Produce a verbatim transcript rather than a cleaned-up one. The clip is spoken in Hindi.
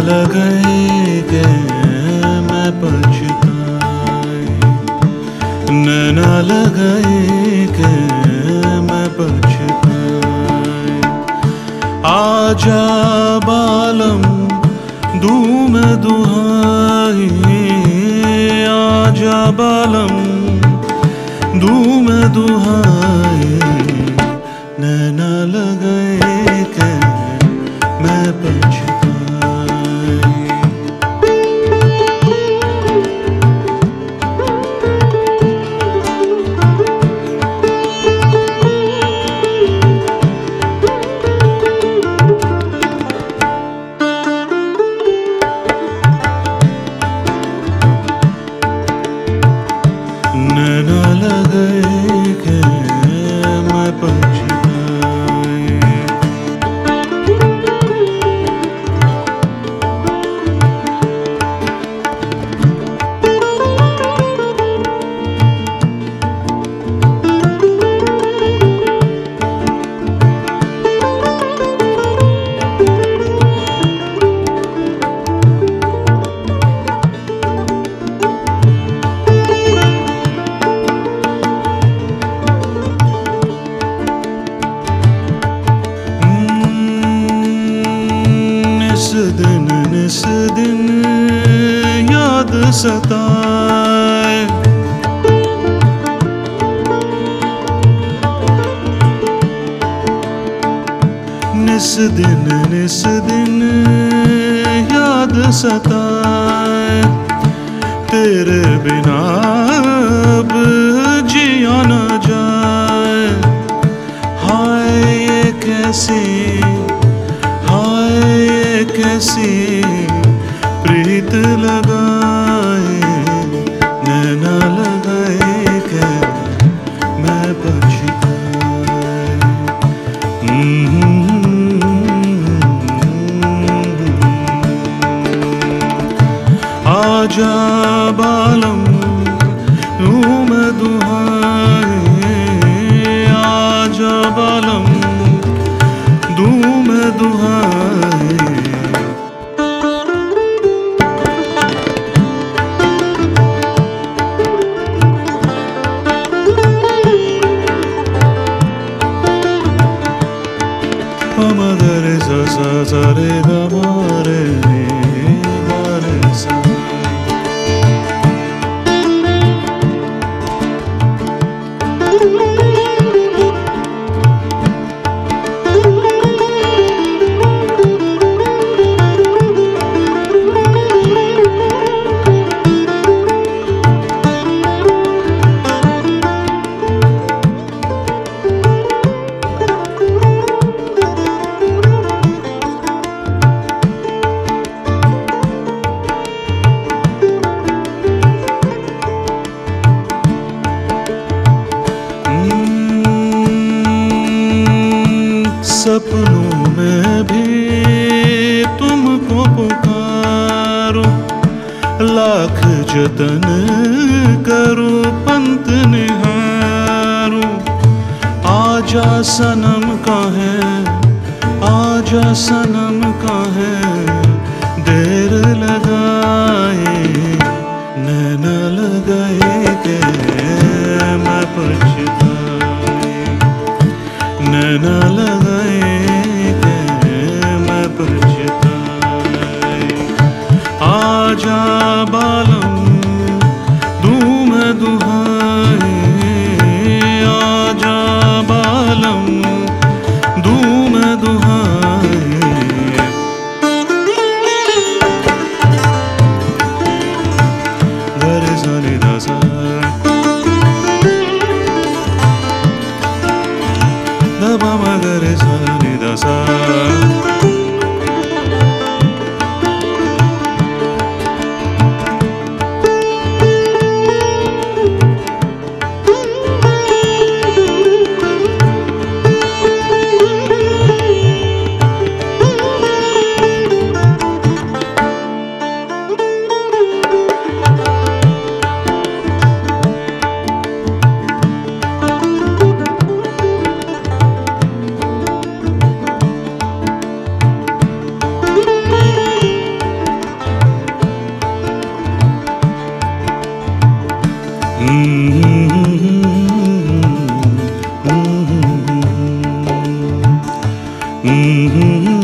लगाए के मैं पछताए, नैना लगाए के मैं पछताए। आजा बालम दूं मैं दुहाई, आजा बालम दूं मैं दुहाई, नैना लगाए के मैं पछताए। नैना लगाए के मैं पछताए। निस दिन निस दिन याद सताए, निस दिन निस दिन याद सताए। तेरे बिना अब जिया न जाए, हाय ये कैसी कैसी प्रीत लगाए, नैना लगाए के मैं पछताए। आजा बालम दूं मैं दुहाई, आजा बालम दूं मैं दुहाई। पमगरे सा सा सा रे गा मा रे रे गा रे सा। सपनों में भी तुमको पुकारो, लाख जतन करो पंत निहारो। आजा सनम काहे, आजा सनम काहे देर लगाए, नैना लगाए के मैं पछताए, नैना लगाए के मैं पछताए। आजा बालम दूं मैं दुहाई, आजा बालम दूं मैं दुहाई। गरे सा नि धा सा धा पा मा गरे सा नि धा सा। mm-hmm.